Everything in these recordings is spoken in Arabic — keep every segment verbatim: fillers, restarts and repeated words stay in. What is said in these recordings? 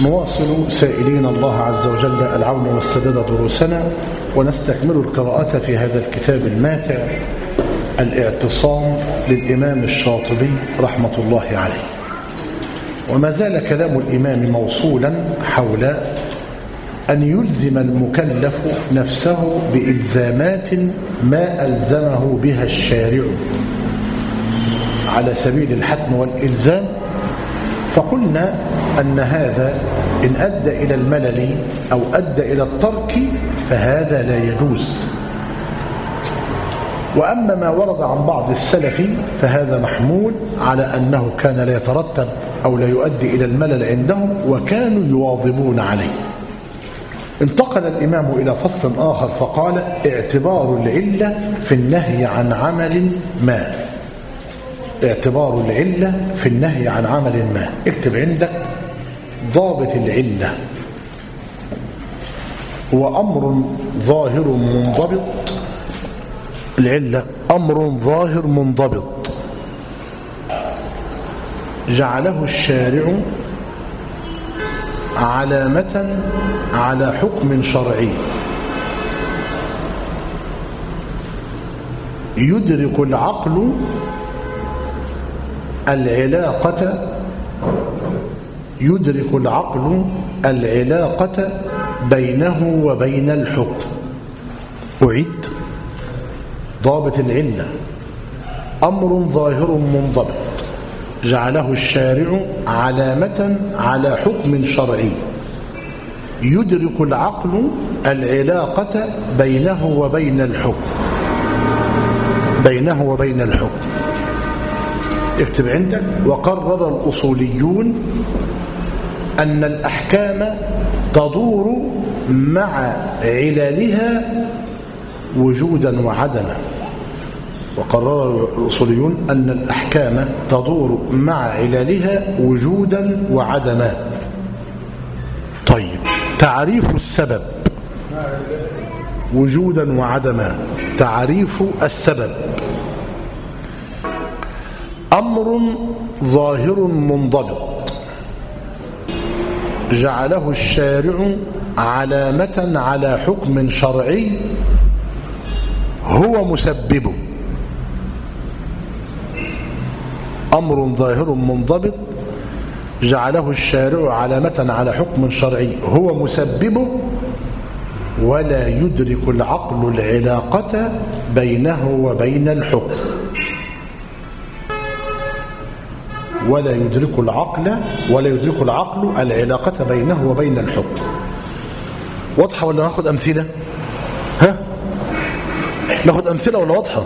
نواصل سائلين الله عز وجل العون والسداد دروسنا، ونستكمل القراءة في هذا الكتاب الماتع الاعتصام للإمام الشاطبي رحمة الله عليه. وما زال كلام الإمام موصولا حول أن يلزم المكلف نفسه بإلزامات ما ألزمه بها الشارع على سبيل الحتم والإلزام. فقلنا أن هذا إن أدى إلى الملل أو أدى إلى الترك فهذا لا يجوز. وأما ما ورد عن بعض السلف فهذا محمول على أنه كان لا يترتب أو لا يؤدي إلى الملل عندهم وكانوا يواظبون عليه. انتقل الإمام إلى فصل آخر فقال: اعتبار العلة في النهي عن عمل ما. اعتبار العلة في النهي عن عمل ما. اكتب عندك ضابط العلة هو أمر ظاهر منضبط. العلة أمر ظاهر منضبط جعله الشارع علامة على حكم شرعي يدرك العقل العلاقة يدرك العقل العلاقة بينه وبين الحكم. أعيد: ضابط العلة أمر ظاهر منضبط جعله الشارع علامة على حكم شرعي يدرك العقل العلاقة بينه وبين الحكم بينه وبين الحكم. اكتب عندك: وقرر الأصوليون أن الأحكام تدور مع عللها وجودا وعدما. وقرر الأصوليون أن الأحكام تدور مع عللها وجودا وعدما. طيب، تعريف السبب وجودا وعدما. تعريف السبب أمر ظاهر منضبط جعله الشارع علامة على حكم شرعي هو مسببه. أمر ظاهر منضبط جعله الشارع علامة على حكم شرعي هو مسببه ولا يدرك العقل العلاقة بينه وبين الحكم. ولا يدرك العقل ولا يدرك العقل العلاقة بينه وبين الحكم. واضحة ولا ناخد أمثلة؟ ها؟ ناخد أمثلة ولا واضحة؟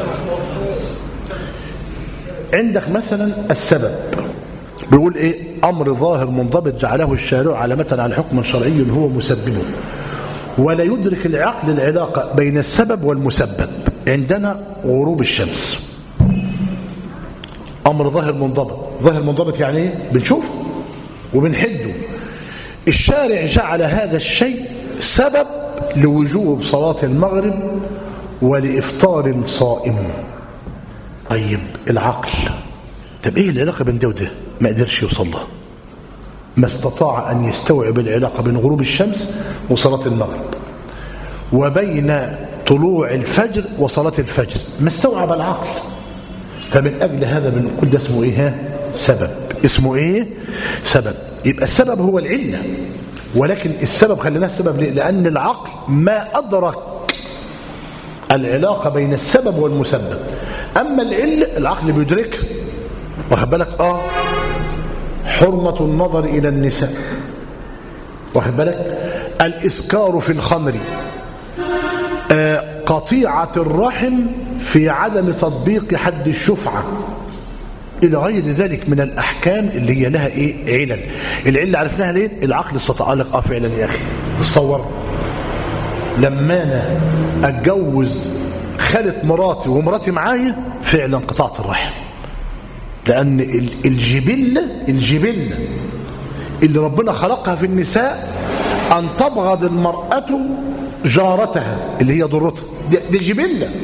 عندك مثلا السبب بيقول إيه؟ أمر ظاهر منضبط جعله الشارع علامة على حكم شرعي هو مسببه ولا يدرك العقل العلاقة بين السبب والمسبب. عندنا غروب الشمس أمر ظاهر منضبط. ظاهر منضبط يعني ايه؟ بنشوفه وبنحده. الشارع جعل هذا الشيء سبب لوجوب صلاة المغرب ولإفطار الصائم. طيب، العقل طب ايه العلاقة بين ده وده؟ ما قدرش يوصل لها، ما استطاع أن يستوعب العلاقة بين غروب الشمس وصلاة المغرب وبين طلوع الفجر وصلاة الفجر، ما استوعب العقل. فمن أجل هذا بنقول ده اسمه إيه؟ سبب. اسمه إيه؟ سبب. يبقى السبب هو العلة، ولكن السبب خليناه سبب ليه؟ لأن العقل ما أدرك العلاقة بين السبب والمسبب. أما العلة العقل بيدركها. واخد بالك؟ آه حرمة النظر إلى النساء، واخد بالك؟ الإسكار في الخمر، آه قطيعة الرحم في عدم تطبيق حد الشفعة، إلى غير ذلك من الأحكام اللي هي لها إيه؟ علل. العلة عرفناها ليه؟ العقل استطاع لك آه فعلا يا أخي تصور لما أنا أتجوز خالة مراتي ومراتي معايا فعلا قطعت الرحم، لأن الجبلة الجبلة اللي ربنا خلقها في النساء أن تبغض المرأة جارتها اللي هي ضرتها. دي, دي جبلة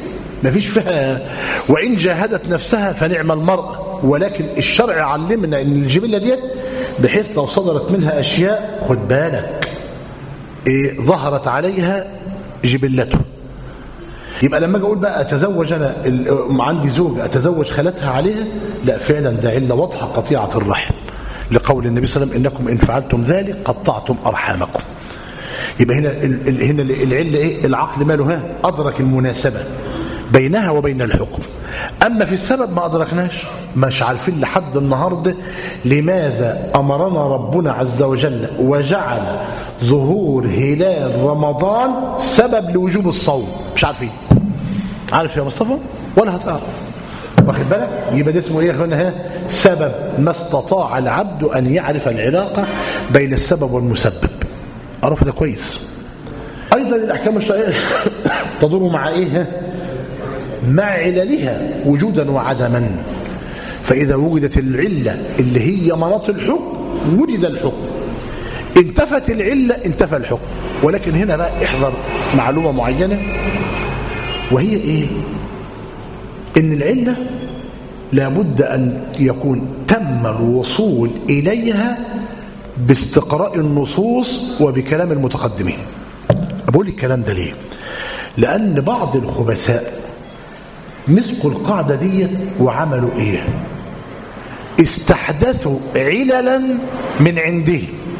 ما فيش فيها، وإن جاهدت نفسها فنعم المرأة، ولكن الشرع علمنا أن الجبلة ديت بحيث لو صدرت منها أشياء خد بالك إيه ظهرت عليها جبلته. يبقى لما اجي اقول بقى اتزوج انا عندي زوجه اتزوج خالتها عليها، لا فعلا ده عله واضحه قطيعه الرحم، لقول النبي صلى الله عليه وسلم انكم ان فعلتم ذلك قطعتم ارحامكم. يبقى هنا هنا العله ايه؟ العقل ماله ها ادرك المناسبه بينها وبين الحكم. اما في السبب ما ادركناش، مش عارفين لحد النهارده لماذا امرنا ربنا عز وجل وجعل ظهور هلال رمضان سبب لوجوب الصوم. مش عارفين. عارف يا مصطفى ولا هتعرف؟ واخد بالك؟ يبقى ده اسمه ايه يا اخوانا؟ ها سبب ما استطاع العبد ان يعرف العلاقه بين السبب والمسبب. عرف ده كويس. ايضا الاحكام الشرعيه تدور مع ايه؟ مع عللها وجودا وعدما. فاذا وجدت العله اللي هي مناط الحكم وجد الحكم، انتفت العله انتفى الحكم. ولكن هنا بقى احذر معلومه معينه، وهي ايه؟ ان العله لابد ان يكون تم الوصول اليها باستقراء النصوص وبكلام المتقدمين. بقول الكلام ده ليه؟ لان بعض الخبثاء مسكوا القاعده دي وعملوا ايه؟ استحدثوا عللا من عنده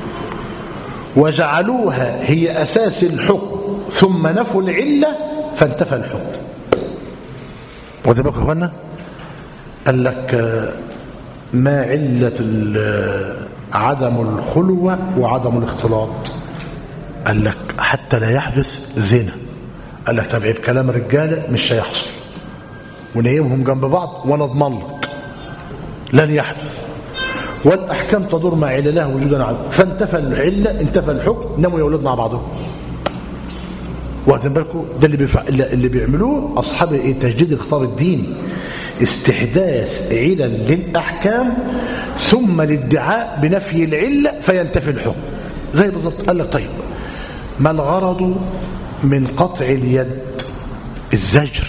وجعلوها هي اساس الحكم، ثم نفوا العله فانتفى الحكم. واخد بالك يا اخوانا؟ قال لك ما علة عدم الخلوة وعدم الاختلاط؟ قال لك حتى لا يحدث زنا. قال لك طب عيب كلام الرجاله مش هيحصل، ونيمهم جنب بعض وانا اضمن لك لن يحدث، والاحكام تدور مع عللها وجودا عدم، فانتفى العله انتفى الحكم، ناموا يا اولاد مع بعضهم. واخدين بالكم؟ ده اللي بيفع... اللي بيعملوه اصحاب ايه؟ تجديد الخطاب الديني، استحداث علل للاحكام ثم الادعاء بنفي العله فينتفي الحكم. زي بالظبط. قال لك طيب ما الغرض من قطع اليد؟ الزجر،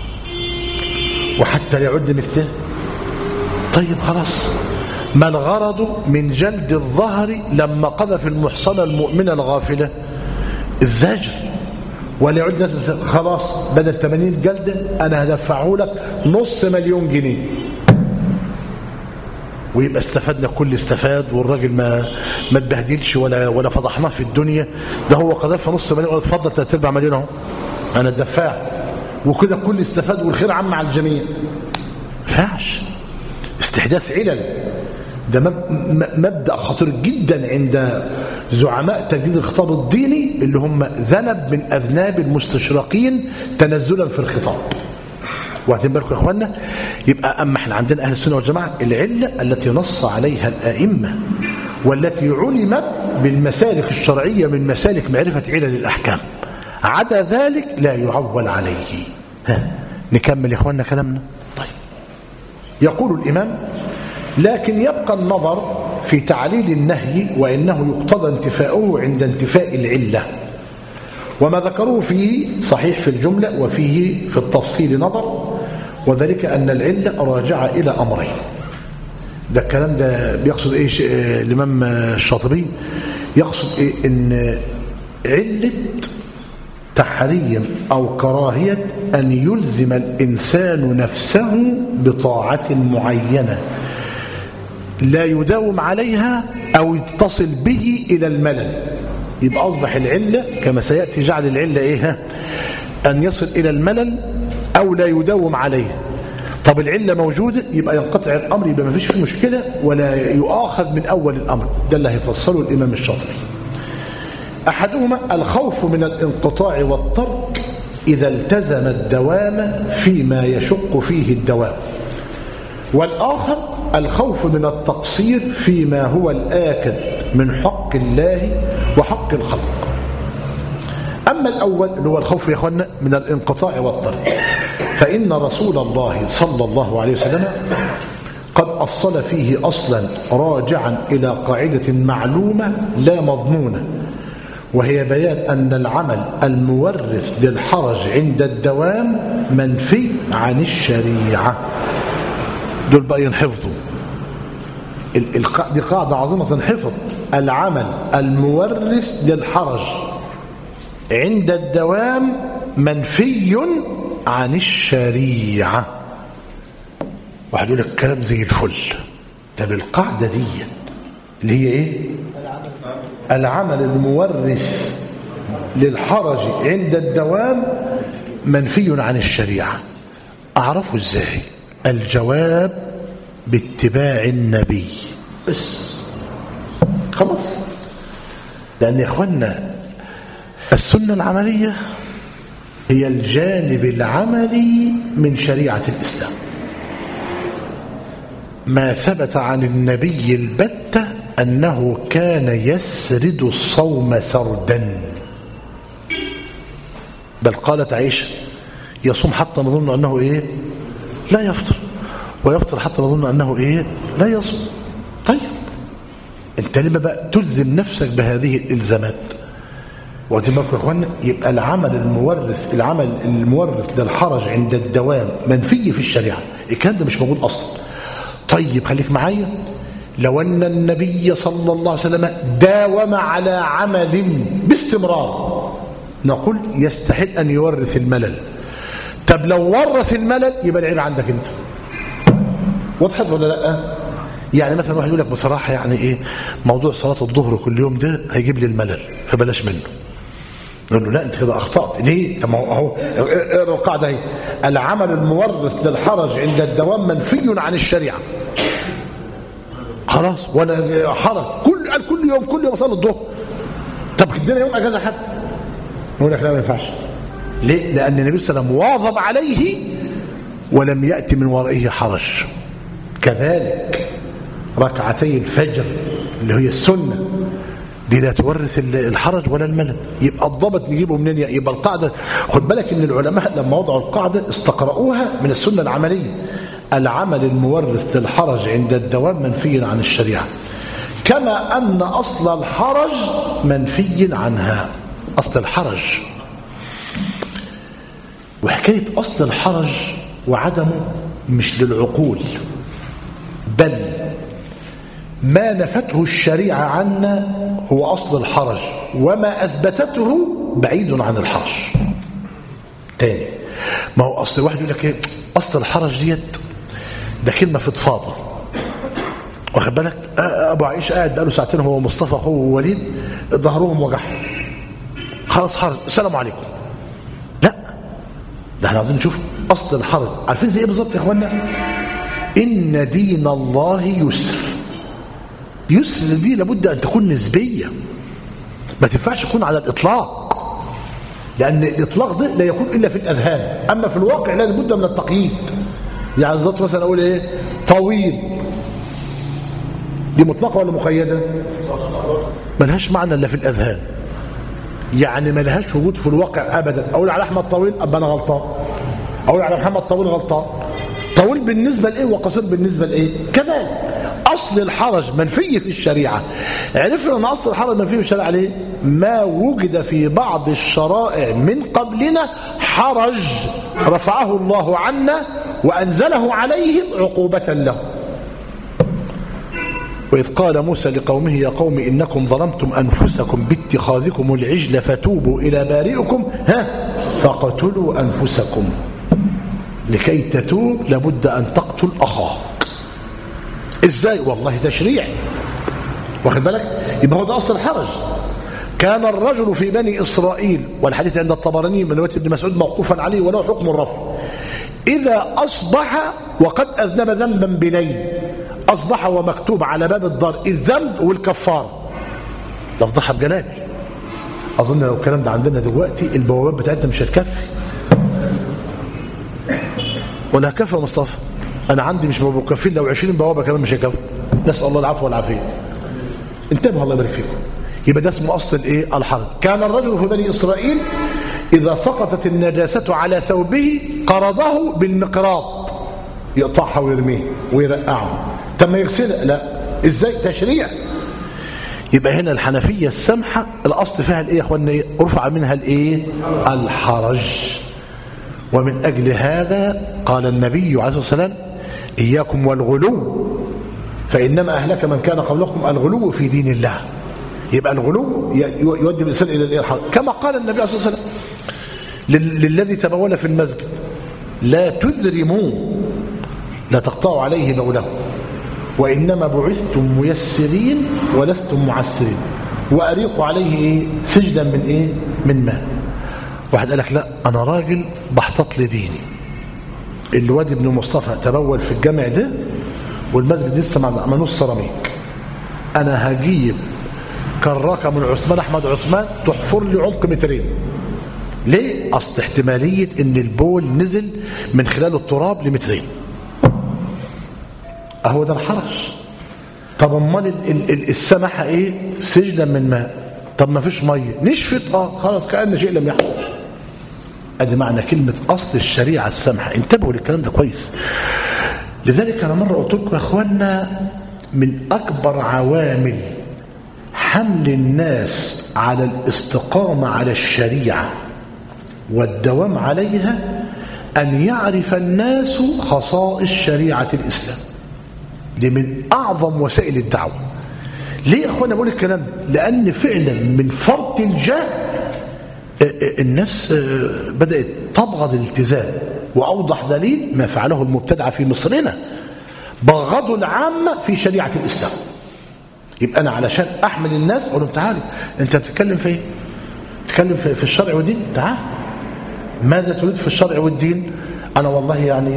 وحتى لا يعد مثله. طيب خلاص ما الغرض من جلد الظهر لما قذف المحصنه المؤمنه الغافله؟ الزجر، ولا يعد ناس. خلاص بدل ثمانين جلده انا هدفعه لك نص مليون جنيه، ويبقى استفدنا كل استفاد، والراجل ما ما تبهدلش ولا ولا فضحناه في الدنيا. ده هو قذف نص مليون، اتفضل ثلاث ارباع مليون اهو انا الدفاع، وكده كل استفاد والخير عم على الجميع. ما ينفعش استحداث علل. ده مبدأ خطير جدا عند زعماء تجديد الخطاب الديني اللي هم ذنب من أذناب المستشرقين تنزلا في الخطاب. واخدين بالكم يا اخوانا؟ يبقى اما احنا عندنا اهل السنه والجماعه العله التي نص عليها الائمه والتي علمت بالمسالك الشرعيه من مسالك معرفه علل الاحكام، عدا ذلك لا يعول عليه. ها نكمل يا اخوانا كلامنا. طيب يقول الامام: لكن يبقى النظر في تعليل النهي وانه يقتضى انتفاؤه عند انتفاء العله، وما ذكروه فيه صحيح في الجملة وفيه في التفصيل نظر، وذلك أن العلة راجعة إلى أمرين. ده الكلام ده بيقصد إيه الإمام الشاطبي؟ يقصد إيه؟ إن علة تحريم أو كراهية أن يلزم الإنسان نفسه بطاعة معينة لا يداوم عليها أو يتصل به إلى الملل. يبقى أصبح العلة كما سيأتي جعل العلة إيه؟ أن يصل إلى الملل أو لا يداوم عليه. طب العلة موجودة يبقى ينقطع الأمر، يبقى ما فيش فيه مشكلة ولا يؤاخذ من أول الأمر. ده اللي هيفصله الإمام الشاطبي. أحدهما الخوف من الانقطاع والترك إذا التزم الدوام فيما يشق فيه الدوام، والآخر الخوف من التقصير فيما هو الآكد من حق الله وحق الخلق. أما الأول اللي هو الخوف يا أخوانا من الانقطاع والترك، فإن رسول الله صلى الله عليه وسلم قد أصل فيه أصلا راجعا إلى قاعدة معلومة لا مضمونة، وهي بيان أن العمل المورث للحرج عند الدوام منفي عن الشريعة. دول بقى ينحفظوا، دي قاعدة عظيمة تنحفظ. العمل المورث للحرج عند الدوام منفي عن الشريعة. واحد يقول لك كلام زي الفل. طب القاعدة دي اللي هي ايه؟ العمل المورث للحرج عند الدوام منفي عن الشريعة. أعرفه ازاي؟ الجواب باتباع النبي بس، خلاص. لأن يا إخوانا السنة العملية هي الجانب العملي من شريعة الإسلام. ما ثبت عن النبي البتة أنه كان يسرد الصوم سردا، بل قالت عائشة يصوم حتى نظن أنه إيه؟ لا يفطر، ويفطر حتى نظن أنه إيه؟ لا يصوم. طيب أنت لما بقى تلزم نفسك بهذه الإلزامات؟ واعتبارك يا إخوانا يبقى العمل المورث العمل المورث للحرج عند الدوام منفي في الشريعة. الكلام ده مش موجود أصلا. طيب خليك معايا، لو أن النبي صلى الله عليه وسلم داوم على عمل باستمرار نقول يستحق أن يورث الملل. طب لو ورث الملل يبقى العيب عندك أنت. وضحت ولا لا؟ يعني مثلا واحد يقول لك بصراحة يعني إيه موضوع صلاة الظهر كل يوم ده هيجيب لي الملل فبلاش منه. نقول له لا أنت كده أخطأت. ليه؟ طب ما هو اقرأ القاعدة اهي، العمل المورث للحرج عند الدوام منفي عن الشريعة. خلاص، وانا حرج كل كل يوم كل يوم اصلي الظهر. طب ادينا يوم اجازه حتى. نقول لك لا ما ينفعش. ليه؟ لان النبي صلى الله عليه وسلم واظب عليه ولم ياتي من ورائه حرج. كذلك ركعتي الفجر اللي هي السنه دي لا تورث الحرج ولا الملل. يبقى الضبط نجيبه منين؟ يبقى القاعده، خد بالك ان العلماء لما وضعوا القاعده استقرأوها من السنه العمليه. العمل المورث للحرج عند الدوام منفي عن الشريعة، كما أن أصل الحرج منفي عنها. أصل الحرج وحكاية أصل الحرج وعدمه مش للعقول، بل ما نفته الشريعة عنا هو أصل الحرج، وما أثبتته بعيد عن الحرج. تاني، ما هو أصل واحد يقول لك إيه أصل الحرج ديت ده كلمة فضفاضة، واخد بالك؟ أبو عائشة قاعد بقاله ساعتين هو مصطفى أخوه ووليد ظهرهم وجعهم، خلاص حرج السلام عليكم. لا، ده احنا عايزين نشوف أصل الحرج. عارفين زي إيه بالظبط يا إخوانا؟ إن دين الله يسر. يسر دي لابد أن تكون نسبية، ما تنفعش تكون على الإطلاق، لأن الإطلاق ده لا يكون إلا في الأذهان، أما في الواقع لا بد من التقييد. يعني بالظبط مثلا أقول إيه طويل، دي مطلقة ولا مقيدة؟ ملهاش معنى إلا في الأذهان، يعني ملهاش وجود في الواقع أبدا. أقول على أحمد طويل أبقى أنا غلطان، أقول على محمد طويل غلطان. طويل بالنسبة لإيه وقصير بالنسبة لإيه؟ كذلك أصل الحرج منفي في الشريعة. عرفنا أن أصل الحرج منفي في الشريعة ليه؟ ما وجد في بعض الشرائع من قبلنا حرج رفعه الله عنا وأنزله عليهم عقوبة له. وإذ قال موسى لقومه يا قوم إنكم ظلمتم أنفسكم باتخاذكم العجل فتوبوا إلى بارئكم ها فقتلوا أنفسكم. لكي تتوب لابد أن تقتل أخاك. إزاي؟ والله تشريع، واخد بالك؟ يبقى هو ده أصل الحرج. كان الرجل في بني إسرائيل، والحديث عند الطبراني من رواية ابن مسعود موقوفا عليه وله حكم الرفع، إذا أصبح وقد أذنب ذنبا بليل، أصبح ومكتوب على باب الدار الذنب والكفارة. لفظها بجلال. أظن لو الكلام ده عندنا دلوقتي البوابات بتاعتنا مش هتكفي، ولا كفى مصطفى. أنا عندي مش مكفين، لو عشرين بوابة كمان مش هيكفي. نسأل الله العفو والعافية. انتبهوا الله يبارك فيكم. يبقى ده اسمه أصل الإيه؟ الحرج. كان الرجل في بني إسرائيل إذا سقطت النجاسة على ثوبه قرضه بالمقراض، يقطعها ويرميه ويرقعه. طب ما يغسلها؟ لا. إزاي؟ تشريع. يبقى هنا الحنفية السمحة الأصل فيها الإيه يا أخوانا؟ إيه؟ رفع منها الإيه؟ الحرج. ومن أجل هذا قال النبي عليه الصلاة والسلام إياكم والغلو فإنما أهلك من كان قبلكم الغلو في دين الله. يبقى الغلو يؤدي الإنسان إلى الحرج، كما قال النبي عليه الصلاة والسلام للذي تبول في المسجد لا تذرموا لا تقطعوا عليه بوله وإنما بعثتم ميسرين ولستم معسرين وأريقوا عليه إيه؟ سجلا من إيه؟ من ماء. واحد قال لك لا أنا راجل بحتط لديني، الواد ابن مصطفى تبول في الجامع ده والمسجد لسه ما عملوش سيراميك، أنا هجيب كراكة من عثمان أحمد عثمان تحفر لي عمق مترين. ليه؟ أصل احتمالية إن البول نزل من خلال التراب لمترين، أهو ده الحرج. طب امال السماحة إيه؟ سجلا من ماء. طب ما فيش مية نشفت اه خلاص كأن شيء لم يحدث. ادي معنى كلمة أصل الشريعة السمحة. انتبهوا للكلام ده كويس. لذلك أنا مرة قلت لكم يا أخوانا من أكبر عوامل حمل الناس على الاستقامة على الشريعة والدوام عليها أن يعرف الناس خصائص شريعة الإسلام. دي من أعظم وسائل الدعوة. ليه يا أخوانا بقول الكلام ده؟ لأن فعلا من فرط الجهل الناس بدأت تبغض الالتزام. وأوضح دليل ما فعله المبتدعة في مصرنا، بغضوا العامة في شريعة الإسلام. يبقى أنا علشان أحمل الناس أقول لهم تعالوا أنت بتتكلم في إيه؟ تتكلم في الشرع والدين، تعال ماذا تريد في الشرع والدين؟ أنا والله يعني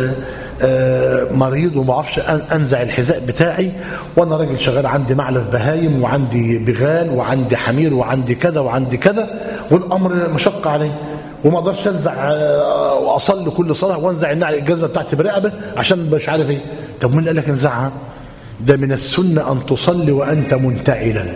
مريض وما اعرفش انزع الحذاء بتاعي، وانا راجل شغال عندي معلف بهايم وعندي بغال وعندي حمير وعندي كذا وعندي كذا، والامر مشق علي وما اقدرش انزع واصلي كل صلاه وانزع النعل الجزمه بتاعتي برقبه عشان مش عارف ايه. طب مين قال لك انزعها؟ ده من السنه ان تصلي وانت منتعلا.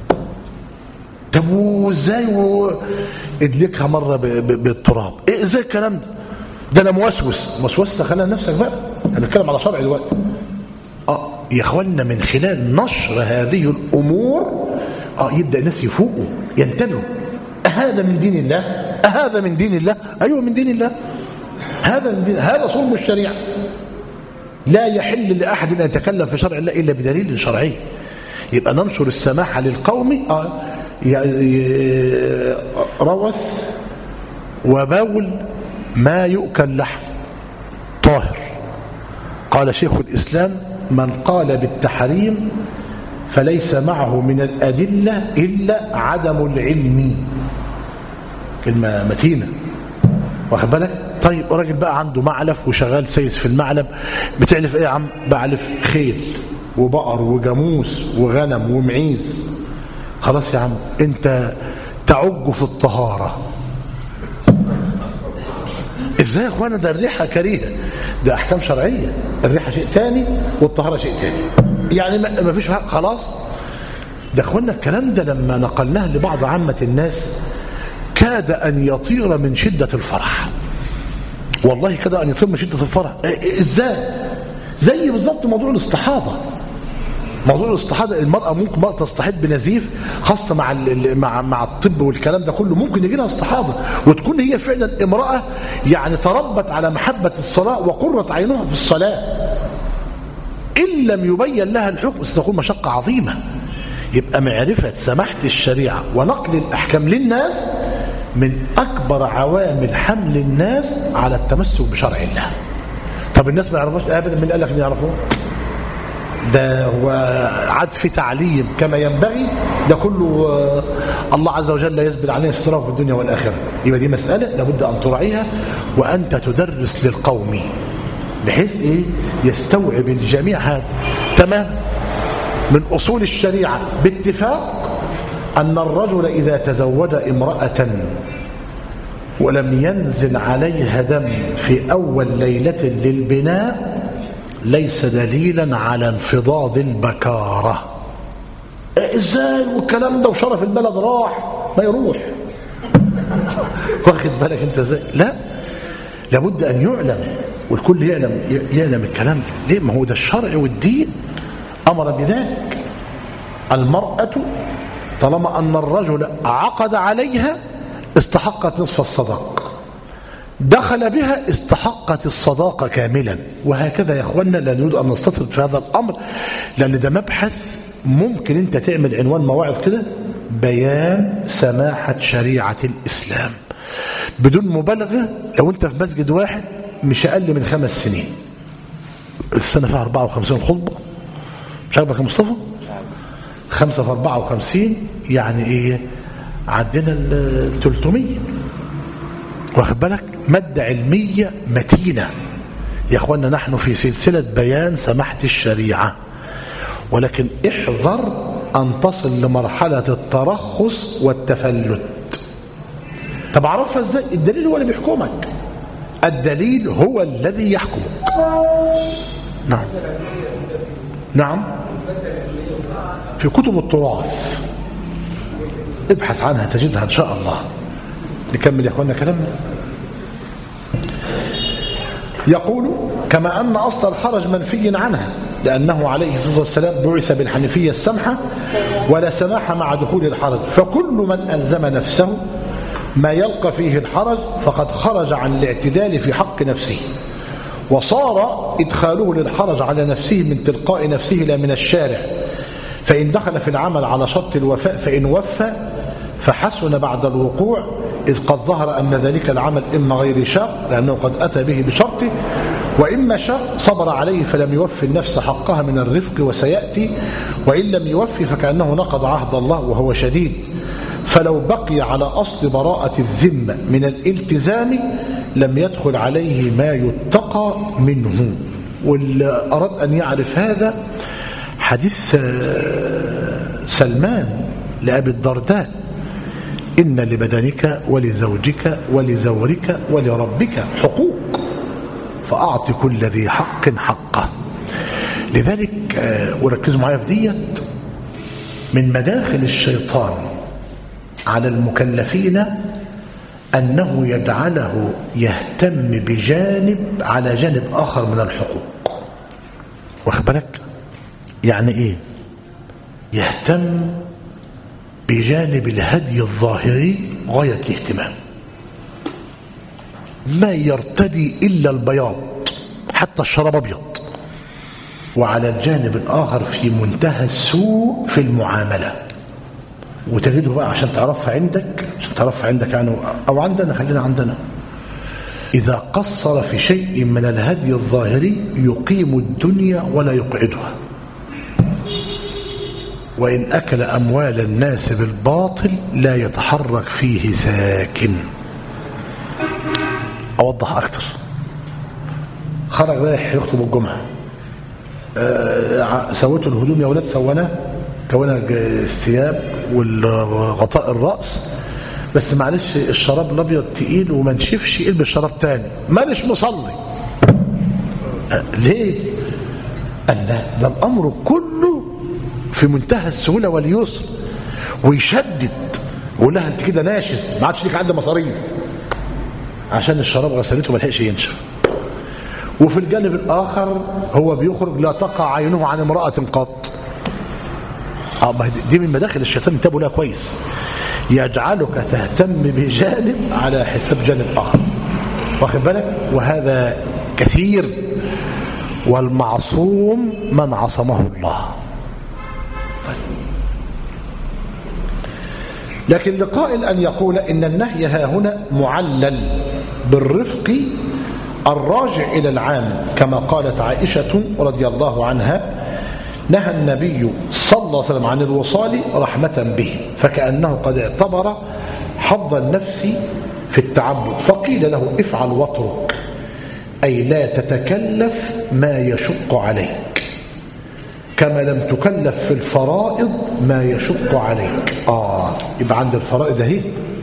طب وازاي ادلكها مره بالتراب؟ ايه ازاي الكلام ده؟ ده انا موسوس موسوس خلينا نفسك بقى، انا بتكلم على شرع دلوقتي. اه يا اخوانا من خلال نشر هذه الامور اه يبدا الناس يفوقوا ينتبهوا. هذا من دين الله؟ هذا من دين الله؟ ايوه من دين الله. هذا من دين، هذا صلب الشريعه. لا يحل لاحد ان يتكلم في شرع الله الا بدليل شرعي. يبقى ننشر السماحه للقوم. اه روث وبول ما يؤكل لحم طاهر. قال شيخ الإسلام من قال بالتحريم فليس معه من الأدلة إلا عدم العلم. كلمة متينة واخد بالك؟ طيب راجل بقى عنده معلف وشغال سيس في المعلب، بتعلف ايه يا عم؟ بعلف خيل وبقر وجاموس وغنم ومعيز. خلاص يا عم انت تعج في الطهارة. ازاي يا اخوانا؟ ده الريحه كريهه، ده احكام شرعيه. الريحه شيء تاني والطهاره شيء تاني، يعني ما فيش خلاص. ده اخوانا الكلام ده لما نقلناه لبعض عامه الناس كاد ان يطير من شده الفرح. والله كده ان يطير من شده الفرح. ازاي؟ زي بالظبط موضوع الاستحاضه. موضوع الاستحاضه المراه ممكن مرأة تستحيض بنزيف، خاصه مع مع مع الطب والكلام ده كله، ممكن يجي لها استحاضه وتكون هي فعلا امراه يعني تربت على محبه الصلاه وقرت عينها في الصلاه. ان لم يبين لها الحكم ستكون مشقه عظيمه. يبقى معرفه سماحه الشريعه ونقل الاحكام للناس من اكبر عوامل حمل الناس على التمسك بشرع الله. طب الناس ما يعرفوش ابدا؟ من قال لك ان يعرفوه؟ ده هو عدف تعليم كما ينبغي، ده كله الله عز وجل يسبل عليه استراف في الدنيا والآخرة. يبقى دي مسألة لابد أن تراعيها وأنت تدرس للقوم بحيث إيه؟ يستوعب الجميع هذا. تمام. من أصول الشريعة باتفاق أن الرجل إذا تزوج امرأة ولم ينزل عليها دم في أول ليلة للبناء ليس دليلا على انفضاض البكارة. ازاي والكلام ده وشرف البلد راح؟ ما يروح. واخد بالك انت ازاي؟ لا، لابد ان يعلم والكل يعلم يعلم الكلام ده. ليه؟ ما هو ده الشرع والدين امر بذلك. المرأة طالما أن الرجل عقد عليها استحقت نصف الصداق، دخل بها استحقت الصداقة كاملا. وهكذا يا أخوانا لا نريد أن نستطرد في هذا الأمر، لأن ده مبحث ممكن أنت تعمل عنوان مواعظ كده: بيان سماحة شريعة الإسلام. بدون مبالغة، لو أنت في مسجد واحد مش أقل من خمس سنين، السنة فيها أربعة وخمسين خطبة، مش عارفك يا مصطفى؟ خمسة في أربعة وخمسين يعني إيه؟ عدنا ال ثلاثمية، واخد بالك؟ مادة علمية متينة. يا أخوانا نحن في سلسلة بيان سماحة الشريعة، ولكن احذر أن تصل لمرحلة الترخص والتفلت. طب عرفها ازاي؟ الدليل هو اللي بيحكمك، الدليل هو الذي يحكمك. نعم نعم في كتب التراث ابحث عنها تجدها إن شاء الله. نكمل يا أخوانا كلامنا. يقول: كما أن أصل الحرج منفي عنها، لأنه عليه الصلاة والسلام بعث بالحنفية السمحة ولا سماح مع دخول الحرج، فكل من ألزم نفسه ما يلقى فيه الحرج فقد خرج عن الاعتدال في حق نفسه، وصار إدخاله للحرج على نفسه من تلقاء نفسه لا من الشارع. فإن دخل في العمل على شرط الوفاء فإن وفى فحسن بعد الوقوع، إذ قد ظهر أن ذلك العمل إما غير شاق لأنه قد أتى به بشرطه، وإما شاق صبر عليه فلم يوفي النفس حقها من الرفق وسيأتي، وإن لم يوفي فكأنه نقض عهد الله وهو شديد. فلو بقي على أصل براءة الذمة من الالتزام لم يدخل عليه ما يتقى منه. واللي أراد أن يعرف هذا حديث سلمان لأبي الدرداء: إن لبدنك ولزوجك ولزورك ولربك حقوق فأعط كل ذي حق حقه. لذلك وركزوا معايا في ديت، من مداخل الشيطان على المكلفين أنه يجعله يهتم بجانب على جانب آخر من الحقوق. واخد بالك؟ يعني إيه؟ يهتم بجانب الهدي الظاهري غاية الاهتمام، ما يرتدي إلا البياض، حتى الشراب أبيض. وعلى الجانب الآخر في منتهى السوء في المعاملة. وتجده بقى عشان تعرفها عندك، عشان تعرفها عندك يعني أو عندنا، خلينا عندنا، إذا قصر في شيء من الهدي الظاهري يقيم الدنيا ولا يقعدها، وإن أكل أموال الناس بالباطل لا يتحرك فيه ساكن. أوضح أكتر. خرج رايح يخطب الجمعة، أه سويته الهدوم يا ولاد، سويناه كونا الثياب والغطاء الرأس، بس معلش الشراب الأبيض تقيل وما نشفش، البس شراب تاني، مالش مصلي. أه ليه؟ قال لا، ده الأمر كله في منتهى السهولة واليسر، ويشدد ويقول لها انت كده ناشز، ما عادش ليك عندها مصاريف، عشان الشراب غسلته ما لحقش ينشف. وفي الجانب الآخر هو بيخرج لا تقع عينه عن امرأة قط. اه دي من مداخل الشيطان، انتبهوا لها كويس، يجعلك تهتم بجانب على حساب جانب آخر. واخد بالك؟ وهذا كثير، والمعصوم من عصمه الله. لكن لقائل أن يقول إن النهي ها هنا معلل بالرفق الراجع إلى العام، كما قالت عائشة رضي الله عنها: نهى النبي صلى الله عليه وسلم عن الوصال رحمة به، فكأنه قد اعتبر حظ النفس في التعبد، فقيل له افعل واترك، أي لا تتكلف ما يشق عليك، كما لم تكلف في الفرائض ما يشق عليك. آه يبقى عند الفرائض اهي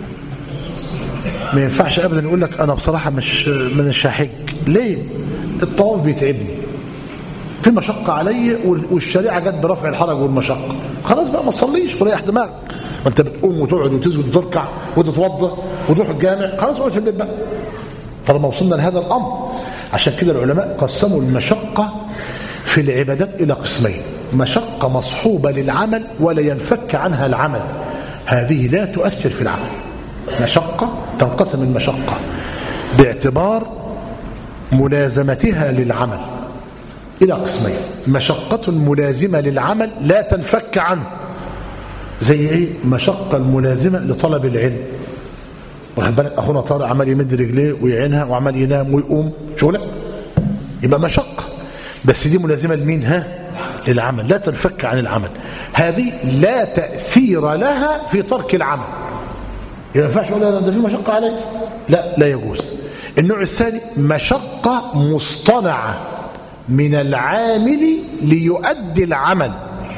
ما ينفعش أبدا يقول لك أنا بصراحة مش من الشاحج. ليه؟ الطواف بيتعبني، في مشقة علي، والشريعة جت برفع الحرج والمشقة، خلاص بقى ما تصليش وريح دماغك. ما انت بتقوم وتقعد وتسجد وتركع وتتوضا وتروح الجامع، خلاص اقعد في البيت بقى طالما وصلنا لهذا الأمر. عشان كده العلماء قسموا المشقة في العبادات إلى قسمين: مشقة مصحوبة للعمل ولا ينفك عنها العمل، هذه لا تؤثر في العمل. مشقة تنقسم المشقة باعتبار ملازمتها للعمل إلى قسمين: مشقة ملازمة للعمل لا تنفك عنه، زي ايه؟ مشقة الملازمة لطلب العلم. واخد بالك اخونا طارق عمال يمد رجليه ويعينها وعمال ينام ويقوم شغله، يبقى مشقة، بس دي ملازمة لمين؟ ها؟ للعمل، لا تنفك عن العمل. هذه لا تأثير لها في ترك العمل. ما ينفعش اقول ده في مشقة عليك، لا لا يجوز. النوع الثاني مشقة مصطنعة من العامل ليؤدي العمل،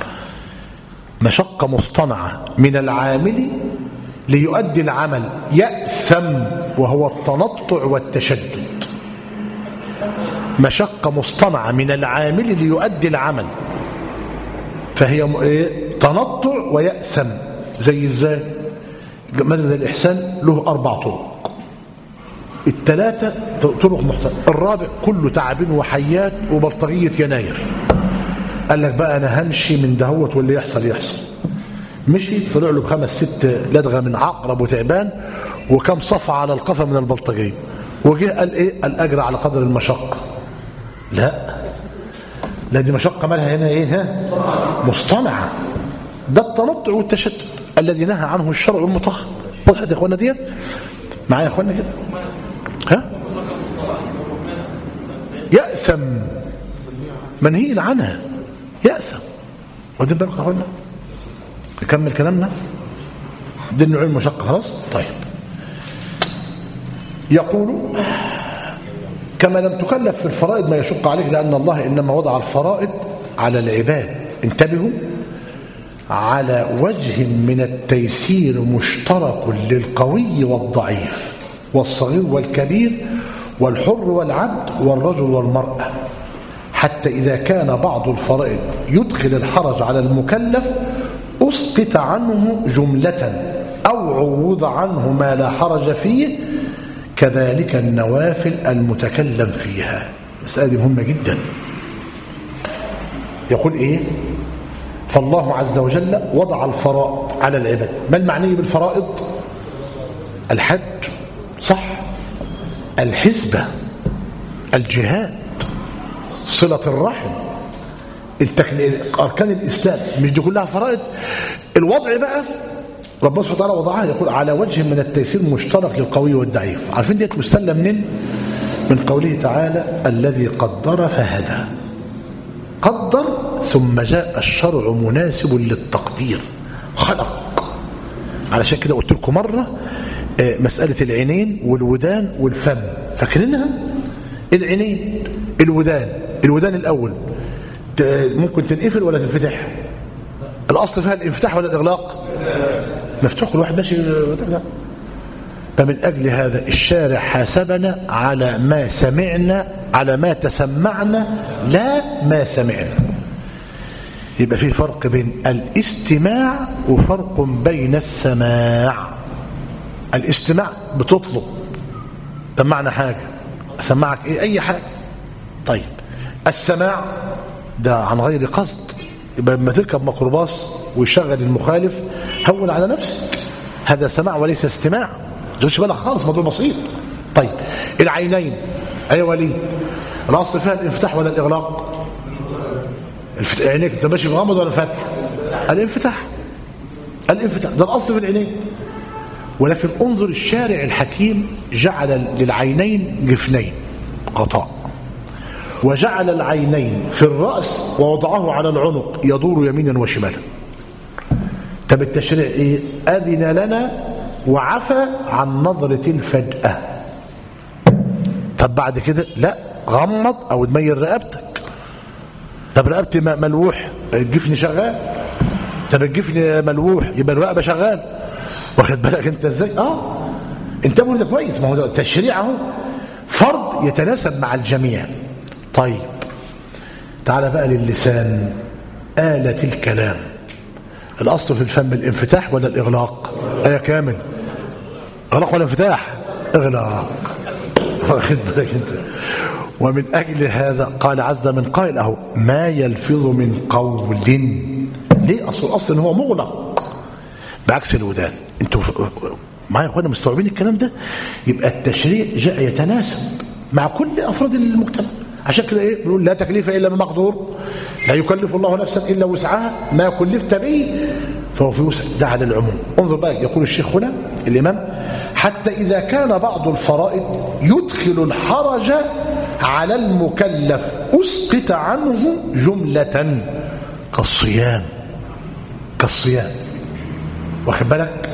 مشقة مصطنعة من العامل ليؤدي العمل، يأثم، وهو التنطع والتشدد. مشقة مصطنعة من العامل ليؤدي العمل، فهي تنطع ويأثم. زي ازاي؟ مدرسة الإحسان له أربع طرق، الثلاثة طرق محترمة، الرابع كله تعبين وحيات وبلطجية يناير. قال لك بقى أنا همشي من دهوت واللي يحصل يحصل. مشي طلع له بخمس ست لدغة من عقرب وتعبان وكم صفعة على القفا من البلطجية، وجه قال ايه؟ الأجر على قدر المشقة. لا لا، دي مشقة مالها هنا ايه؟ ها؟ مصطنعة. ده التنطع والتشدد الذي نهى عنه الشرع المطهر. وضحت يا اخوانا ديت؟ معايا يا اخوانا كده؟ ها؟ يأثم، منهي عنها، يأثم. واخدين بالكم يا اخوانا؟ نكمل كلامنا. دي النوعين المشقة خلاص. طيب، يقول كما لم تكلف في الفرائض ما يشق عليك، لأن الله إنما وضع الفرائض على العباد، انتبهوا، على وجه من التيسير مشترك للقوي والضعيف والصغير والكبير والحر والعبد والرجل والمرأة، حتى إذا كان بعض الفرائض يدخل الحرج على المكلف أسقط عنه جملة أو عوض عنه ما لا حرج فيه، كذلك النوافل المتكلم فيها. مسألة دي مهمة جدا. يقول إيه؟ فالله عز وجل وضع الفرائض على العباد. ما المعني بالفرائض؟ الحج، صح، الحسبة، الجهاد، صلة الرحم، أركان الإسلام، مش دي كلها فرائض؟ الوضع بقى ربنا سبحانه وتعالى وضعها، يقول على وجه من التيسير مشترك للقوي والضعيف. عارفين ديت مستلم منين؟ من قوله تعالى الذي قدر فهدى. قدر ثم جاء الشرع مناسب للتقدير، خلق. علشان كده قلت لكم مرة مسألة العينين والودان والفم، فاكرينها؟ العينين، الودان، الودان الأول ممكن تنقفل ولا تنفتح؟ الأصل فيها الانفتاح ولا الإغلاق؟ مفتوح، كل واحد ماشي. فمن أجل هذا الشارع حاسبنا على ما سمعنا، على ما تسمعنا، لا ما سمعنا. يبقى في فرق بين الاستماع وفرق بين السماع. الاستماع بتطلب، سمعنا حاجة، أسمعك إيه؟ أي حاجة. طيب، السماع ده عن غير قصد. يبقى لما تركب ميكروباص ويشغل المخالف هون على نفسك، هذا سماع وليس استماع. مش بالك خالص، موضوع بسيط. طيب، العينين، أي وليد، الأصل فيها الانفتاح ولا الإغلاق؟ عينيك انت ماشي بغمض ولا فاتح؟ الانفتاح، الانفتاح ده الأصل في العينين. ولكن انظر الشارع الحكيم جعل للعينين جفنين غطاء، وجعل العينين في الرأس ووضعه على العنق يدور يمينا وشمالا. طب التشريع ايه؟ أذن لنا وعفى عن نظرة الفجأة. طب بعد كده لا، غمض او تميل رقبتك. طب رقبتي ملوح، الجفن شغال. طب الجفن ملوح يبقى الرقبه شغال. واخد بالك انت ازاي؟ اه انتبهوا ده كويس. ما هو التشريع اهو فرض يتناسب مع الجميع. طيب تعال بقى للسان، آلة الكلام. الأصل في الفم الانفتاح ولا الإغلاق؟ آية كامل، إغلاق ولا انفتاح؟ إغلاق. واخد بالك انت؟ ومن أجل هذا قال عز من قائل أهو ما يلفظ من قول. ليه؟ أصل أصلا هو مغلق بعكس الودان. انتوا معايا يا اخوانا مستوعبين الكلام ده؟ يبقى التشريع جاء يتناسب مع كل أفراد المجتمع. عشان كده ايه بنقول لا تكليف الا بمقدور، لا يكلف الله نفسا الا وسعها، ما كلفت به فهو في وسع. ده على العموم. انظر بقى يقول الشيخ هنا الامام حتى اذا كان بعض الفرائض يدخل الحرج على المكلف اسقط عنه جملة كالصيام كالصيام واخد بالك،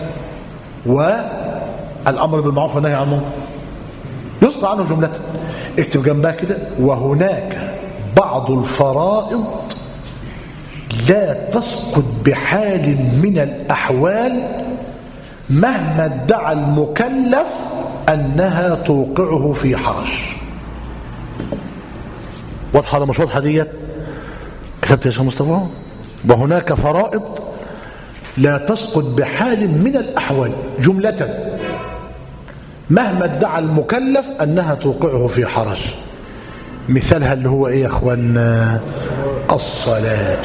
والامر بالمعروف والنهي عن المنكر يسقط عنه جملة. اكتب جنبها كده وهناك بعض الفرائض لا تسقط بحال من الأحوال مهما ادعى المكلف أنها توقعه في حرج. واضحة ولا مش واضحة ديت؟ كتبت يا شيخ مصطفى؟ وهناك فرائض لا تسقط بحال من الأحوال جملة مهما ادعى المكلف أنها توقعه في حرج. مثالها اللي هو ايه يا اخوانا؟ الصلاة.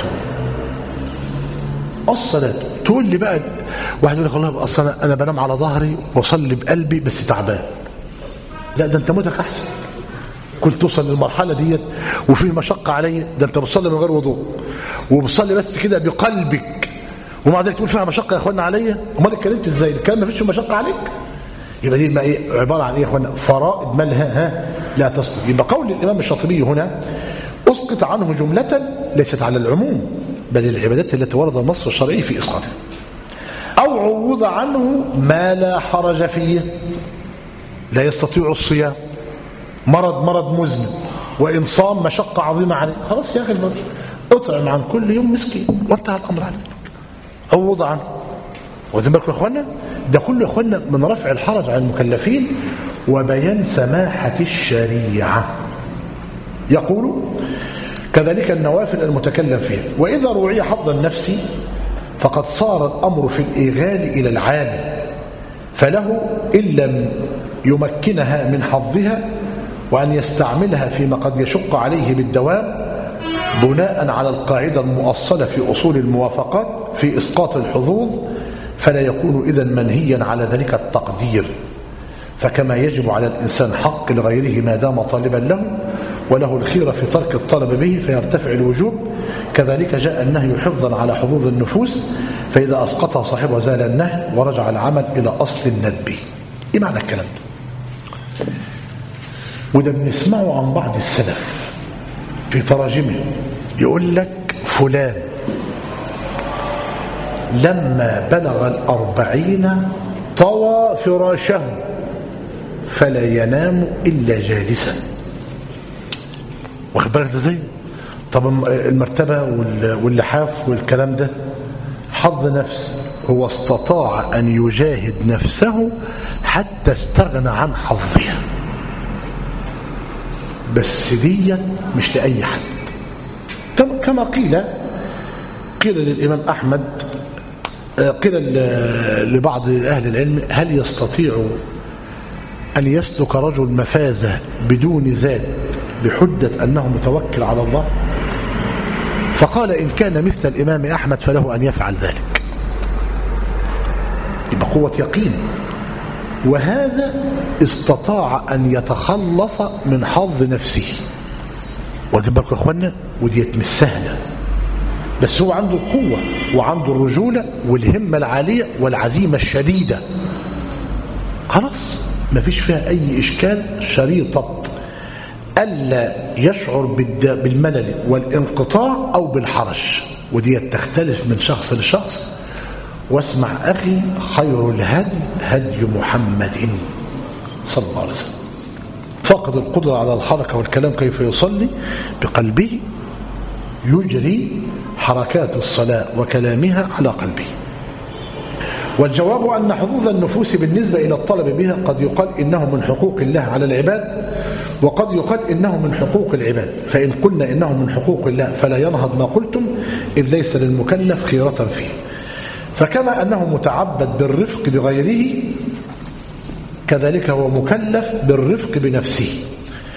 الصلاة تقول لي بقى واحد يقول لك والله اصلا انا بنام على ظهري واصلي بقلبي بس تعبان. لا ده انت موتك احسن. كنت توصل للمرحله ديت وفيه مشقه عليا، ده انت بتصلي من غير وضوء وبتصلي بس كده بقلبك ومع ذلك تقول فيها مشقه يا اخوانا عليا. امال اتكلمت ازاي؟ الكلام ما فيش مشقه عليك. يبقى دي ما ايه عباره عن ايه يا اخوانا؟ فرائض مالها ها لا تسقط. يبقى قول الامام الشاطبي هنا اسقط عنه جمله ليست على العموم بل العبادات التي ورد النص الشرعي في اسقاطها، او عوض عنه ما لا حرج فيه. لا يستطيع الصيام، مرض مرض مزمن، وان صام مشقه عظيمه عليه، خلاص يا اخي اطعم عن كل يوم مسكين وانتهى الامر عليك. عوض عنه. واخدين بالكم يا اخوانا؟ ده كله يا اخوانا من رفع الحرج عن المكلفين وبيان سماحة الشريعة. يقول كذلك النوافل المتكلم فيها. وإذا روعي حظ النفس فقد صار الأمر في الإيغال إلى العامل، فله إن لم يمكنها من حظها وأن يستعملها فيما قد يشق عليه بالدوام بناء على القاعدة المؤصلة في أصول الموافقات في إسقاط الحظوظ، فلا يكون إذن منهيا على ذلك التقدير. فكما يجب على الإنسان حق لغيره ما دام طالبا له وله الخير في ترك الطلب به فيرتفع الوجوب، كذلك جاء النهي حفظا على حظوظ النفوس، فإذا أسقطها صاحبه زال النهي ورجع العمل إلى أصل الندب. إيه معنى الكلام ده؟ وده بنسمعه عن بعض السلف في تراجمه، يقول لك فلان لما بلغ الأربعين طوى فراشه فلا ينام إلا جالسا. واخد بالك ازاي؟ طب المرتبة واللحاف والكلام ده حظ نفس، هو استطاع أن يجاهد نفسه حتى استغنى عن حظها، بس دي مش لأي حد. كما قيل قيل للإمام أحمد، قيل لبعض أهل العلم هل يستطيع أن يسلك رجل مفازة بدون زاد بحجة أنه متوكل على الله؟ فقال إن كان مثل الإمام أحمد فله أن يفعل ذلك. يبقى قوة يقين. وهذا استطاع أن يتخلص من حظ نفسه. وذي بالكم يا أخوانا وديت مش سهلة، بس هو عنده القوة وعنده الرجولة والهمة العالية والعزيمة الشديدة، خلاص ما فيش فيها أي إشكال. شريطة ألا يشعر بالملل والانقطاع أو بالحرج، ودي تختلف من شخص لشخص. واسمع أخي خير الهدي هدي محمد صلى الله عليه وسلم. فقد القدرة على الحركة والكلام كيف يصلي بقلبه يجري حركات الصلاة وكلامها على قلبه. والجواب أن حظوظ النفوس بالنسبة إلى الطلب بها قد يقال إنه من حقوق الله على العباد، وقد يقال إنه من حقوق العباد. فإن قلنا إنه من حقوق الله فلا ينهض ما قلتم، إذ ليس للمكلف خيرة فيه. فكما أنه متعبد بالرفق بغيره كذلك هو مكلف بالرفق بنفسه.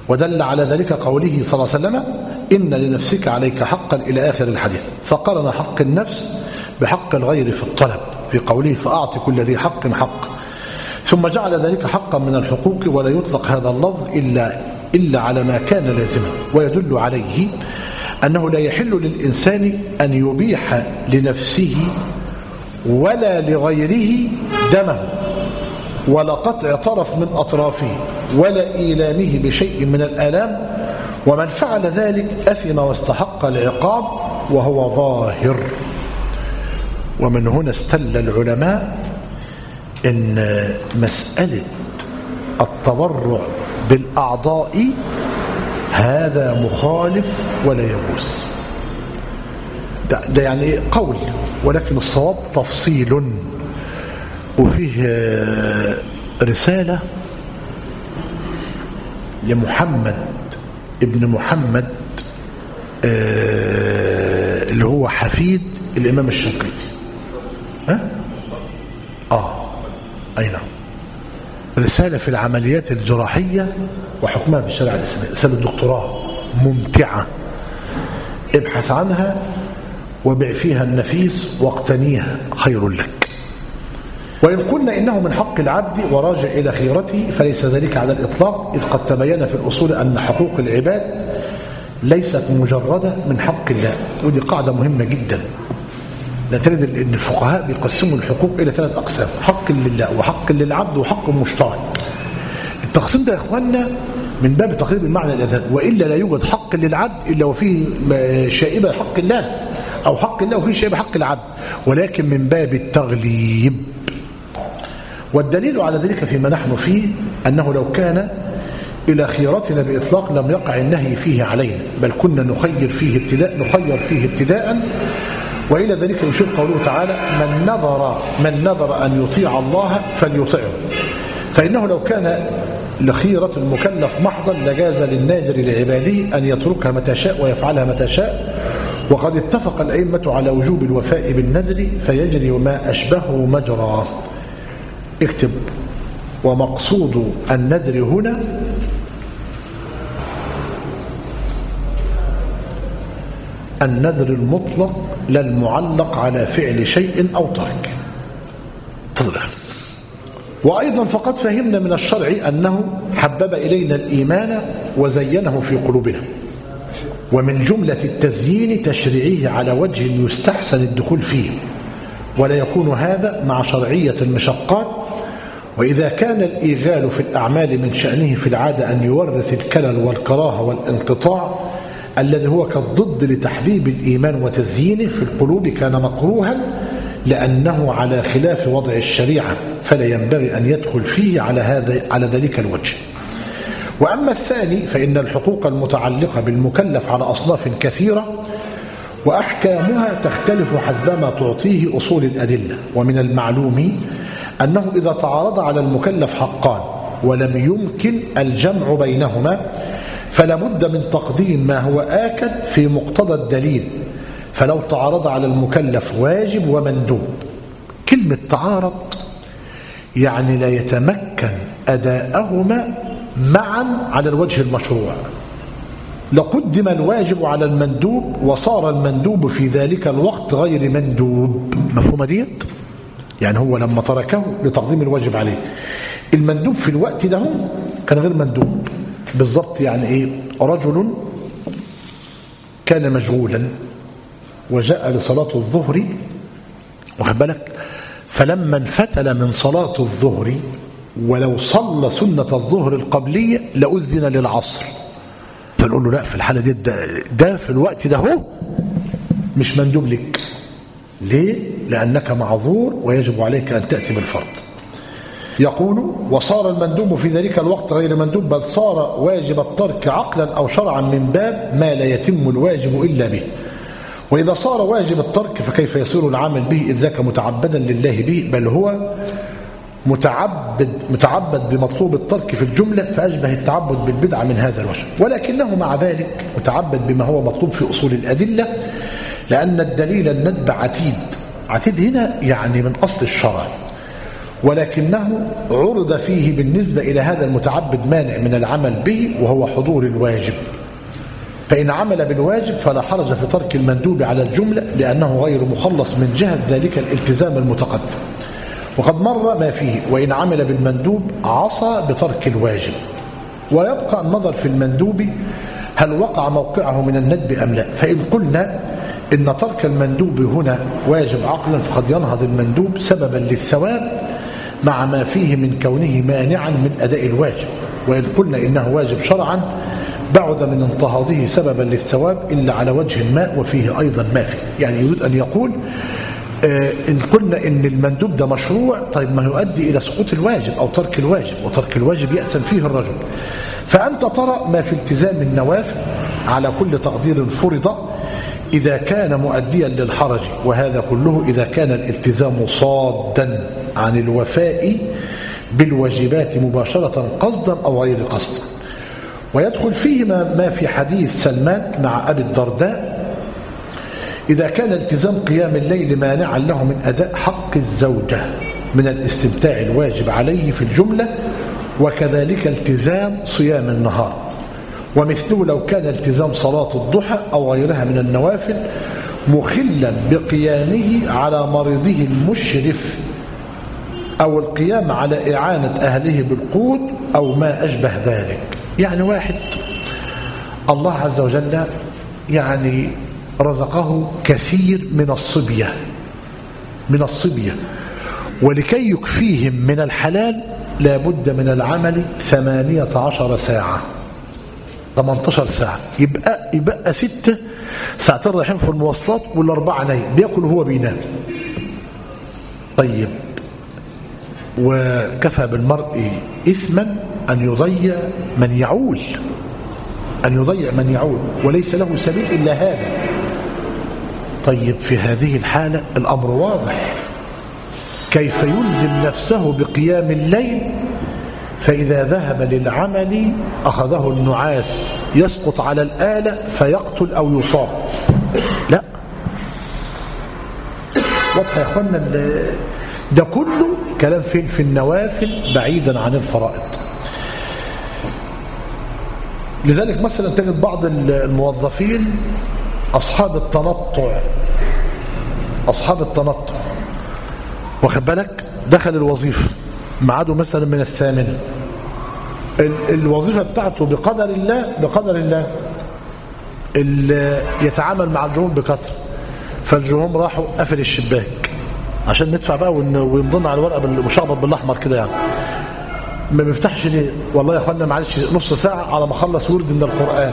ودل على ذلك قوله صلى الله عليه وسلم إن لنفسك عليك حقا إلى آخر الحديث، فقرن حق النفس بحق الغير في الطلب في قوله فأعطي كل ذي حق حق، ثم جعل ذلك حقا من الحقوق، ولا يطلق هذا اللفظ إلا, إلا على ما كان لازما، ويدل عليه أنه لا يحل للإنسان أن يبيح لنفسه ولا لغيره دمه ولا قطع طرف من أطرافه ولا إيلامه بشيء من الآلام، ومن فعل ذلك أثم واستحق العقاب وهو ظاهر. ومن هنا استل العلماء إن مسألة التبرع بالأعضاء هذا مخالف ولا يجوز. ده, ده يعني قول، ولكن الصواب تفصيل. وفيه رسالة لمحمد ابن محمد اللي هو حفيد الإمام الشنقيطي. ها؟ آه أي نعم. رسالة في العمليات الجراحية وحكمها في الشريعة الإسلامية، رسالة دكتوراه ممتعة، ابحث عنها وبع فيها النفيس واقتنيها خير لك. وإن قلنا إنه من حق العبد وراجع إلى خيرته فليس ذلك على الإطلاق، إذ قد تبين في الأصول أن حقوق العباد ليست مجردة من حق الله، ودي قاعدة مهمة جدا. لا تريد أن الفقهاء بيقسموا الحقوق إلى ثلاث أقسام: حق لله وحق للعبد وحق مشترك. التقسيم ده يا إخواننا من باب تقريب المعنى الأذهان، وإلا لا يوجد حق للعبد إلا وفيه شائبة حق الله، أو حق الله وفيه شائبة حق العبد، ولكن من باب التغليب. والدليل على ذلك فيما نحن فيه أنه لو كان إلى خيرتنا بإطلاق لم يقع النهي فيه علينا، بل كنا نخير فيه ابتداء نخير فيه ابتداء. وإلى ذلك يشير قوله تعالى: من نظر من نظر أن يطيع الله فليطعه، فإنه لو كان لخيرة المكلف محضا لجاز للناذر لعباده أن يتركها متى شاء ويفعلها متى شاء. وقد اتفق الأئمة على وجوب الوفاء بالنذر فيجري ما أشبهه مجراه. اكتب: ومقصود النذر هنا النذر المطلق لا المعلق على فعل شيء أو ترك. تضرب. وأيضا فقد فهمنا من الشرع أنه حبب إلينا الإيمان وزينه في قلوبنا، ومن جملة التزيين تشريعه على وجه يستحسن الدخول فيه، ولا يكون هذا مع شرعية المشقات. وإذا كان الإيغال في الأعمال من شأنه في العادة أن يورث الكلل والكراهة والانقطاع الذي هو كالضد لتحبيب الإيمان وتزيينه في القلوب، كان مكروها لأنه على خلاف وضع الشريعة، فلا ينبغي أن يدخل فيه على هذا على ذلك الوجه. وأما الثاني فإن الحقوق المتعلقة بالمكلف على أصناف كثيرة، وأحكامها تختلف حسب ما تعطيه أصول الأدلة. ومن المعلوم أنه إذا تعارض على المكلف حقان ولم يمكن الجمع بينهما فلا بد من تقديم ما هو آكد في مقتضى الدليل. فلو تعارض على المكلف واجب ومندوب، كلمة تعارض يعني لا يتمكن أداءهما معا على الوجه المشروع، لقدم الواجب على المندوب وصار المندوب في ذلك الوقت غير مندوب. مفهومة ديت؟ يعني هو لما تركه لتقديم الواجب عليه، المندوب في الوقت ده كان غير مندوب بالضبط. يعني ايه؟ رجل كان مشغولا وجاء لصلاة الظهر، واخد بالك، فلما انفتل من صلاة الظهر ولو صلى سنة الظهر القبلية لأذن للعصر، فنقول له لا، في الحالة دي ده, ده في الوقت ده هو مش مندوب لك. ليه؟ لأنك معذور ويجب عليك أن تأتي بالفرض. يقول: وصار المندوب في ذلك الوقت غير مندوب، بل صار واجب الترك عقلا أو شرعا من باب ما لا يتم الواجب إلا به. وإذا صار واجب الترك فكيف يصير العمل به إذ ذاك متعبدا لله به، بل هو متعبد متعبد بمطلوب الترك في الجملة، فأشبه التعبد بالبدعة من هذا الوجه. ولكنه مع ذلك متعبد بما هو مطلوب في أصول الأدلة، لأن الدليل الندب عتيد. عتيد هنا يعني من أصل الشرع، ولكنه عرض فيه بالنسبة إلى هذا المتعبد مانع من العمل به وهو حضور الواجب، فإن عمل بالواجب فلا حرج في ترك المندوب على الجملة لأنه غير مخلص من جهة ذلك الالتزام المتقدم. وقد مر ما فيه وإن عمل بالمندوب عصى بترك الواجب. ويبقى النظر في المندوب هل وقع موقعه من الندب أم لا. فإن قلنا إن ترك المندوب هنا واجب عقلا فقد ينهض المندوب سببا للثواب مع ما فيه من كونه مانعا من أداء الواجب. وإن قلنا إنه واجب شرعا بعد من انتهاضه سببا للثواب إلا على وجه ما وفيه أيضا ما فيه. يعني يريد أن يقول آه إن قلنا إن المندوب ده مشروع، طيب ما يؤدي إلى سقوط الواجب أو ترك الواجب، وترك الواجب يأثم فيه الرجل. فأنت ترى ما في التزام النوافل على كل تقدير فرض إذا كان مؤديا للحرج، وهذا كله إذا كان الالتزام صادا عن الوفاء بالواجبات مباشرة قصدا أو غير قصد. ويدخل فيه ما في حديث سلمان مع أبي الدرداء إذا كان التزام قيام الليل مانعا له من أداء حق الزوجة من الاستمتاع الواجب عليه في الجملة، وكذلك التزام صيام النهار. ومثله لو كان التزام صلاة الضحى أو غيرها من النوافل مخلا بقيامه على مريضه المشرف أو القيام على إعانة أهله بالقوت أو ما أشبه ذلك. يعني واحد الله عز وجل يعني رزقه كثير من الصبية من الصبية ولكي يكفيهم من الحلال لا بد من العمل ثمانية عشر ساعة ثمانية عشر ساعة، يبقى يبقى ستة ساعتين رايحين في المواصلات والأربعة نايم بياكل هو بينام. طيب وكفى بالمرء إثما أن يضيع من يعول أن يضيع من يعول وليس له سبيل إلا هذا. طيب في هذه الحالة الأمر واضح، كيف يلزم نفسه بقيام الليل فإذا ذهب للعمل أخذه النعاس يسقط على الآلة فيقتل أو يصاب؟ لا، واضح يا أخوانا. ده كله كلام فين؟ في النوافل بعيدا عن الفرائض. لذلك مثلا تجد بعض الموظفين أصحاب التنطع أصحاب التنطع واخد بالك، دخل الوظيفة معاده مثلا من الثامنة، الوظيفة بتاعته بقدر الله بقدر الله يتعامل مع الجمهور بكثرة، فالجمهور راحوا قفل الشباك عشان ندفع بقى ويمضينا على الورقة بالمشخبط بالأحمر كده. يعني ما بيفتحش ليه؟ والله يا اخوانا معلش نص ساعة على ما اخلص ورد من القرآن.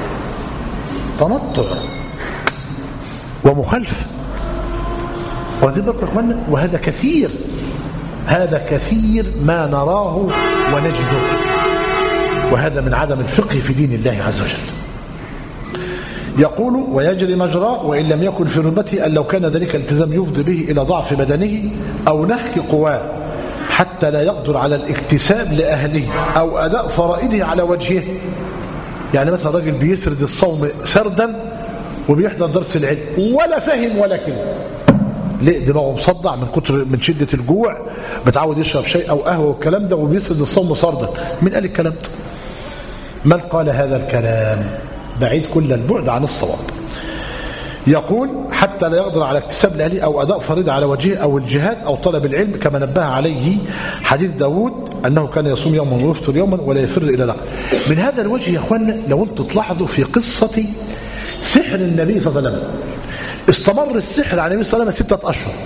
تنطع ومخالفة، وهذا يا اخوانا وهذا كثير هذا كثير ما نراه ونجده، وهذا من عدم الفقه في دين الله عز وجل. يقول ويجري مجراه وإن لم يكن في رتبته أن لو كان ذلك الالتزام يفضي به إلى ضعف بدنه أو نهك قواه حتى لا يقدر على الاكتساب لأهله أو أداء فرائضه على وجهه. يعني مثلا راجل بيسرد الصوم سردا وبيحضر درس العلم ولا فهم ولا كلمة، ليه؟ دماغه مصدع من كتر من شدة الجوع، بتعود يشرب شيء أو قهوة والكلام ده وبيسرد الصوم سردا. من قال الكلام ده؟ من قال هذا الكلام؟ بعيد كل البعد عن الصواب. يقول حتى لا يقدر على اكتساب لأهله أو أداء فريضة على وجهه أو الجهاد أو طلب العلم، كما نبه عليه حديث داود أنه كان يصوم يوما ويفطر يوما ولا يفر إلى لقب. من هذا الوجه يا أخوانا لو أنتم تلاحظوا في قصة سحر النبي صلى الله عليه وسلم، استمر السحر على النبي صلى الله عليه وسلم ستة أشهر.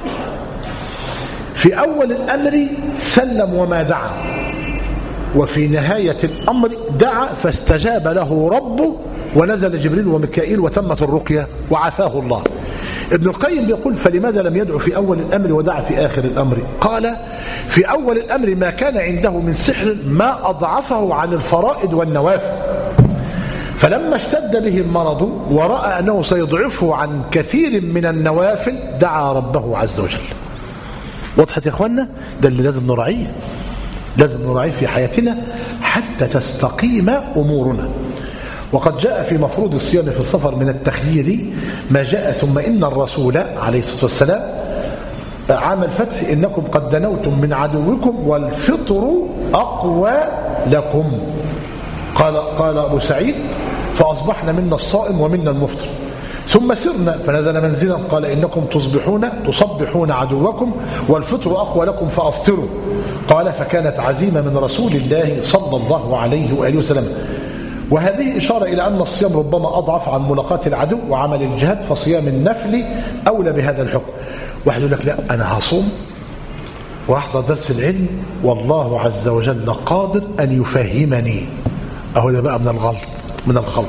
في أول الأمر سلم وما دعا، وفي نهاية الأمر دعا فاستجاب له ربه ونزل جبريل وميكائيل وتمت الرقية وعافاه الله. ابن القيم بيقول فلماذا لم يدعو في أول الأمر ودعا في آخر الأمر؟ قال في أول الأمر ما كان عنده من سحر ما أضعفه عن الفرائض والنوافل، فلما اشتد به المرض ورأى أنه سيضعفه عن كثير من النوافل دعا ربه عز وجل. وضحت يا أخوانا؟ ده اللي لازم نراعيه لازم نراعيه في حياتنا حتى تستقيم أمورنا. وقد جاء في مفروض الصيام في السفر من التخيير ما جاء ثم إن الرسول عليه الصلاة والسلام عام الفتح إنكم قد دنوتم من عدوكم والفطر أقوى لكم. قال قال أبو سعيد فأصبحنا منا الصائم ومنا المفطر، ثم سرنا فنزل منزلا قال إنكم تصبحون تصبحون عدوكم والفطر أقوى لكم فأفطروا. قال فكانت عزيمة من رسول الله صلى الله عليه وآله وسلم. وهذه إشارة إلى أن الصيام ربما أضعف عن ملاقاة العدو وعمل الجهاد، فصيام النفل أولى بهذا الحكم. واحد يقول لك لا أنا هصوم وأحضر درس العلم والله عز وجل قادر أن يفهمني، أهو ده بقى من الغلط من الخلط،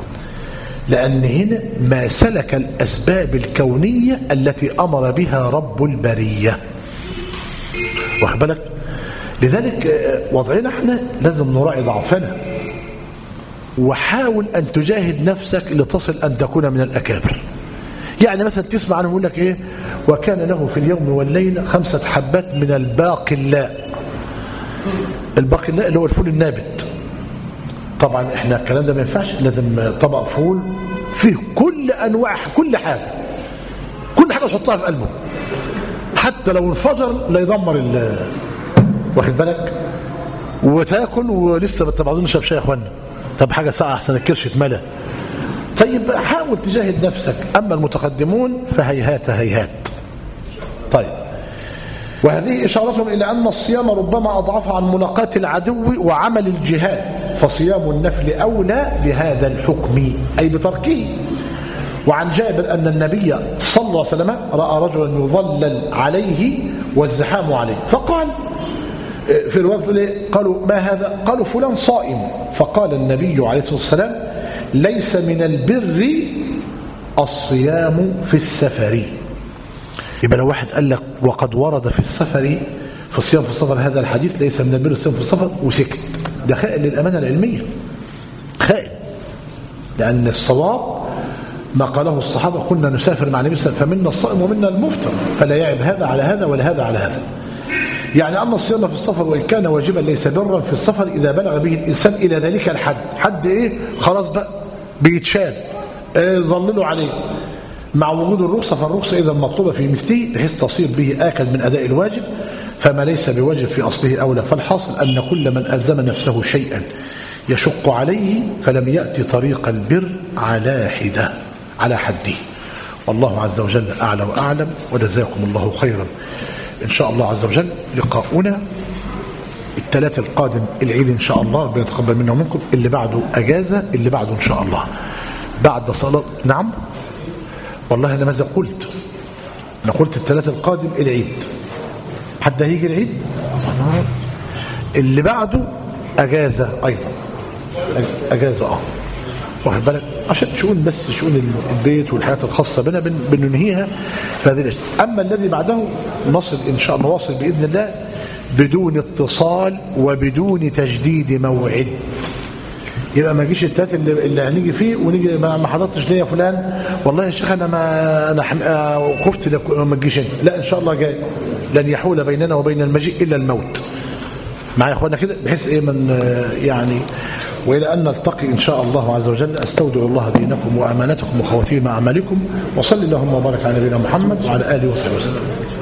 لأن هنا ما سلك الأسباب الكونية التي أمر بها رب البرية، واخد بالك؟ لذلك وضعنا احنا لازم نراعي ضعفنا، وحاول أن تجاهد نفسك لتصل أن تكون من الأكابر. يعني مثلا تسمع عنه يقول لك إيه وكان له في اليوم والليلة خمسة حبات من الباقلاء. الباقلاء اللي هو الفول النابت. طبعا احنا الكلام ده ما ينفعش، لازم طبق فول فيه كل أنواع كل حاجة كل حاجة تحطها في قلبه، حتى لو انفجر لا يدمر ال واخد بالك، وتاكل ولسه بتبعضون نشرب شاي يا اخوانا. طب حاجة ساعة أحسن الكرش يتملى. طيب حاول تجاهد نفسك. أما المتقدمون فهيهات هيهات. طيب وهذه إشارة إلى أن الصيام ربما أضعف عن ملاقاة العدو وعمل الجهاد، فصيام النفل أولى بهذا الحكم أي بتركه. وعن جابر أن النبي صلى الله عليه وسلم رأى رجلا يظلل عليه والزحام عليه، فقال في الوقت قالوا ما هذا؟ قالوا فلان صائم. فقال النبي عليه الصلاة والسلام ليس من البر الصيام في السفر. يبقى لو واحد قال لك وقد ورد في السفر في الصيام في السفر هذا الحديث ليس من البر الصيام في السفر وسكت، ده خائن للأمانة العلمية، خائن. لأن الصواب ما قاله الصحابة كنا نسافر مع النبي صلى الله عليه وسلم فمنا الصائم ومنا المفطر، فلا يعب هذا على هذا ولا هذا على هذا. يعني أن الصيام في السفر وإن كان واجبا ليس برا في السفر إذا بلغ به الإنسان إلى ذلك الحد. حد إيه؟ خلاص بقى بيتشال إيه ظللوا عليه مع وجود الرخصة، فالرخصة إذا مطلوبة في مثله بحيث تصير به آكل من أداء الواجب، فما ليس بواجب في أصله أولى. فالحاصل أن كل من ألزم نفسه شيئا يشق عليه فلم يأتي طريق البر على حده على حده. والله عز وجل أعلى وأعلم، وجزاكم الله خيرا. إن شاء الله عز وجل لقاؤنا الثلاث القادم العيد إن شاء الله، ربنا يتقبل منا ومنكم. اللي بعده أجازة، اللي بعده إن شاء الله بعد صلاة. نعم والله أنا ماذا قلت؟ أنا قلت الثلاث القادم العيد. حد هيجي العيد؟ اللي بعده أجازة أيضا، أجازة آه واخد بالك، عشان شؤون بس شؤون البيت والحياة الخاصة بنا بننهيها في هذه الأشياء. أما الذي بعده نصل إن شاء الله نواصل بإذن الله بدون اتصال وبدون تجديد موعد. يبقى ما جيش التلات اللي, اللي هنيجي فيه ونيجي ما حضرتش ليه يا فلان والله يا شيخ أنا ما أنا خفت ما تجيش انت. لا إن شاء الله جاي، لن يحول بيننا وبين المجيء إلا الموت. معايا يا اخوانا كده بحيث ايه من يعني. والى ان نلتقي ان شاء الله عز وجل، استودع الله دينكم وامانتكم وخواتيم اعمالكم، وصلي اللهم وبارك على نبينا محمد وعلى اله وصحبه وسلم.